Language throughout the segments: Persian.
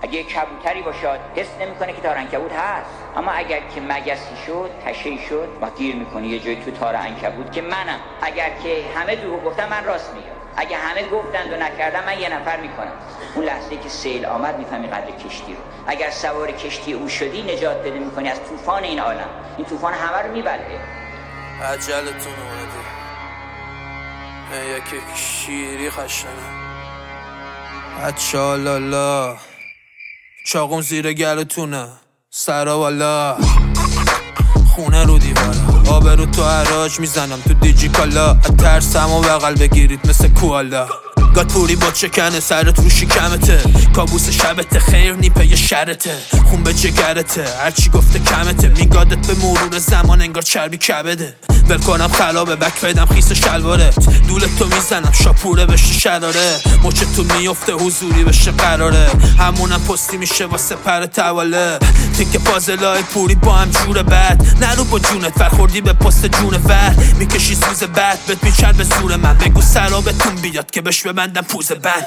اگه کبوتری باشد حس نمیکنه که تار عنکبوت هست، اما اگر که مگسی شد، تشی شد، ما گیر میکنه یه جای تو تار عنکبوت که منم. اگر که همه دروغ گفتن من راست میگم، اگه همه گفتند و نکردم من یه نفر میکنم. اون لحظه که سیل آمد میفهمی قدر کشتی رو. اگر سوار کشتی او شدی نجات پیدا میکنی از طوفان این عالم. این طوفان همه رو میبلعه. عجلتون اومده یکی شیری خشنه اچالالا چاقم زیر گلتونه سرا والا خونه رو دیوارا آبرو تو حراج میزنم تو دیجی کالا ترسم و بغل بگیرید مثل کوالا گاتپوری با چکنه سرت رو شکمته کابوس شبته خیر نیپه یه شرته خون به جگرته هرچی گفته کمته میگادت به مرور زمان انگار چربی کبده ول کنم خلابه بک پیدم خیس شلوارت دولت تو میزنم شاپوره بشه شراره مچه تو میفته حضوری بشه قراره همونم پستی میشه واسه پر تواله تیک پازلای پوری با هم جور بد نرو با جونت فرخوردی به پست جون ور میکشی سوز بد بهت میچر به زور من بگو سرابتون بیاد که بش ببندم پوز بند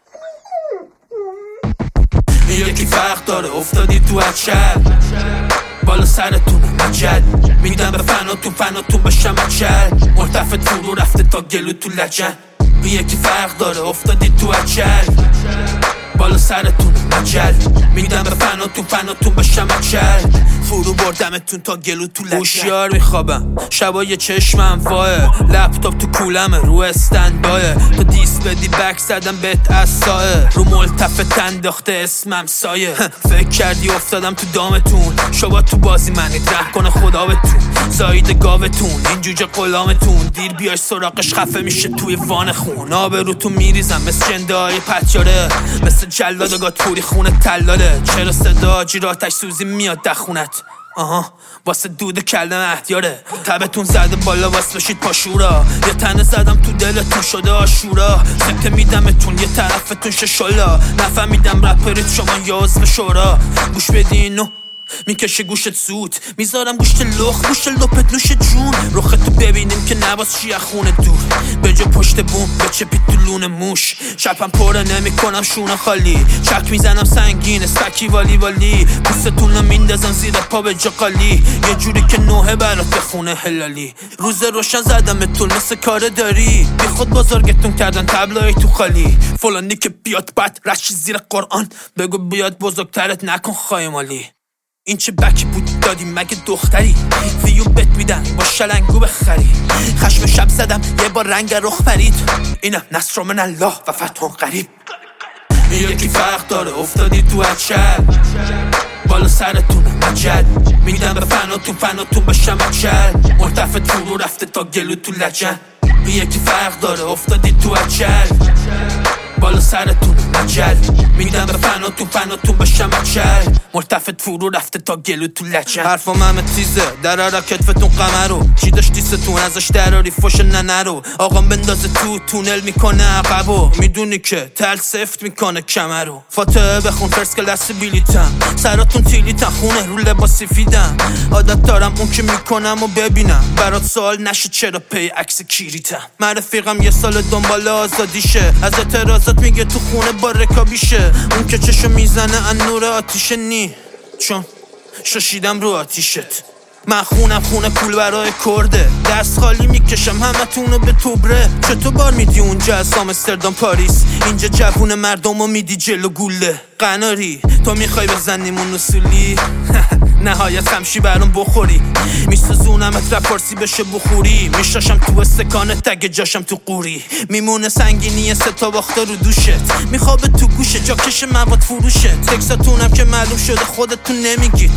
یکی فرق داره افتادی تو اچل بالا سرتونه مجل میدم به فناتون بشم اچل مرتفت فرو رفته تا گلو تو لجن یکی فرق داره افتادی تو اچل بالا سرتونه مجل میدم به فناتون بشم اچل فرو بردمتون تا گلو تو لجن هوشیار میخوابم شبای چشمم واه لپتاپ تو کولمه رو استندبایه تو دیس بدی بک زدم بهت اصاه رو ملتفت انداخته اسمم سایه فکر کردی افتادم تو دامتون شبا تو بازی منید رحم کنه خدا بهتون زاید گاوتون این جوجه غلامتون دیر بیای سراغش خفه میشه توی وان خون آبروتون میریزم مثل جندای پتیاره مثل جلاد گاتپوری خونه تلاله چرا صدا جیراتش سوزی میاد دخونت واسه دود کلم احتیاره تبتون زده بالا واسه بشید پاشورا یه تنه زدم تو دلتون شده آشورا سکته میدمتون یه طرفتون ششالا نفهمیدم رپرید شما یاز به شورا گوش بدینو میکشه گوشت زود میذارم گوشت لخ گوشت لپت نوش جون رختو ببینیم که نباز چی خونه دور به جا پشت بوم به چپی تو لون موش شبم پره نمیکنم شونه خالی چک میزنم سنگین اسپکی والی پوستتون رو میندازم زیر پا به جا قالی یه جوری که نوحه برات خونه حلالی روز روشن زدمتون مثل کار داری بی خود بزرگتون کردن تبلای تو خالی فلانی که بیاد بد رشی زیر قرآن بگو بیاد بزرگترت نکن خایمالی این چه بکی بود دادی مگه دختری ویو بت میدن با شلنگو بخری خشم شب زدم یه بار رنگ رخ پرید اینم نصر من الله و فتح قریب یکی فرق داره افتادی تو اچل بالا سرتونه مجل میدم به فناتون بشم اچل مرتفت فرو رفته تا گلو تو لجن یکی فرق داره افتادی تو اچل بالا سرتون مجل میدم به فناتون بشم اچل مرتفت فرو رفته تا گلو تو لچن حرفم همه تیزه درارا کتفتون قمرو چی داشتی ستون ازش دراری فوش ننرو آقام بندازه تو تونل میکنه عقبو میدونی که تل سفت میکنه کمرو فاتحه بخون فرس کلاس بیلیتم سراتون تیلیتن خونه رو لباس سفیدم عادت دارم اون که میکنم و ببینم برات سوال نشه چرا پی عکس کیریتم من رفیقم یه سال دنبال آزادیشه از اعتراضات میگه تو خونه با رکابیشه اون که چشو میزنه ان نور آتیشه نی چون شاشیدم رو آتیشت من خونه پول برای کرده دست خالی میکشم همه تونو به توبره چطور بار میدی اونجا از آمستردام پاریس اینجا جوون مردمو میدی جلو گوله قناری تو میخوای بزنیمون اصولی نهایت خمشی برام بخوری میسوزونمت رپارسی بشه بخوری میشاشم تو استکانه تگ جاشم تو قوری میمونه سنگینی ستا باخته رو دوشت میخوابه تو گوشه جاکش مواد فروشه تکساتونم که معلوم شده خودتون نمیگید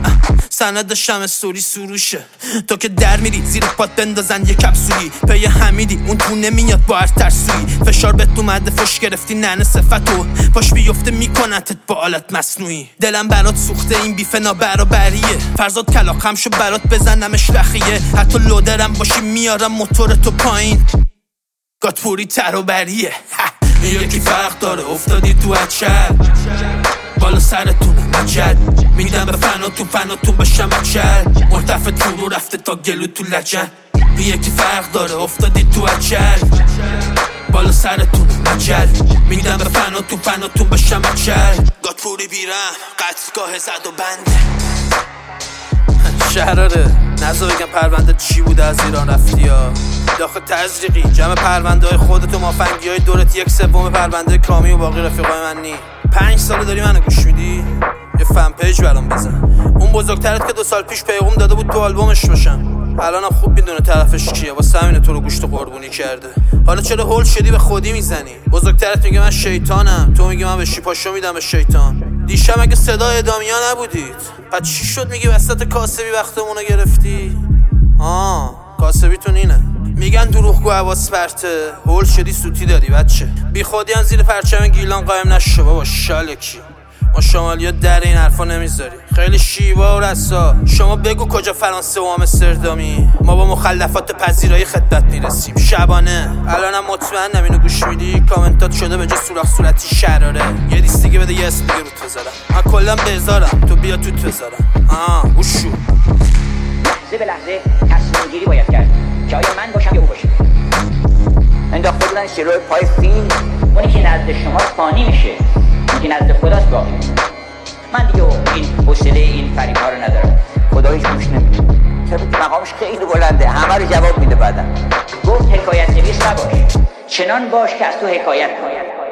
سندشم استوری سروشه تو که در میری زیر پات بندازن یه کپسولی پی حمیدی اون تو نمیاد با هر ترسویی فشار بهت اومده فش گرفتی ننه صفتو پاش بیفته میکنتت با آلت مصنوعی دلم برات سوخته این بیف نابرابریه فرزاد کلاقم شو برات بزنمش رخیه حتی لودرم باشی میارم موتورتو پایین گاتپوری تروبریه یکی فرق داره افتادی تو اچل بالا سرتون مجل میدم به فناتون بشم اچل مرتفت فرو رفته تا گلو تو لجن یکی فرق داره افتادی تو اچل بالا سرتون مجل میدم به فناتون بشم اچل پوری بیرم قتلگاه زد و بنده شهراره نزا بگم پرونده چی بوده از ایران رفتی یا داخل تزریقی جمع پرونده های خودت و مافنگی های دورت 1/3 پرونده کامی و باقی رفیقای من نی 5 ساله داری منو گوش میدی یه فن پیج برام بزن اون بزرگترت که 2 سال پیش پیغام داده بود تو آلبومش باشم الانم خوب میدونه طرفش کیه واسه همینه تو رو گوشت قربونی کرده حالا چرا هول شدی به خودی میزنی بزرگترت میگه من شیطانم تو میگی من به شیپاشو میدم به شیطان دیشب اگه صدای ادامیا نبودید پس چی شد میگی وسط کاسبی وقتمونو گرفتی کاسبیتون اینه میگن دروغگو حواس پرته هول شدی سوتی داری بچه بی خودی زیر پرچم گیلان قایم نشو بابا شالکی ما شمالی ها در این حرفا نمیذاری خیلی شیوا و رسا شما بگو کجا فرانسه و آمستردامی ما با مخلفات پذیرایی خدمت میرسیم شبانه الانم مطمئنم اینو گوش میدی کامنتات شده به جا سوراخ صورتی شراره یه لیست دیگه بده یه اسم دیگه روت بذارم من کلا بذارم تو بیا توت بذارم وشو لحظه به لحظه تصمیم گیری باید کرد که آیا من باشم یا او باشه انداخته بودن شروع پای فیلم اونی که نزد شما فانی میشه که نزد خداست باقی من دیگه این حوصله این فریب ها رو ندارم خدا هیچ گوش نمیده طبق مقامش خیلی بلنده همه رو جواب میده بعدم گفت حکایت نویس نباش چنان باش که از تو حکایت کنه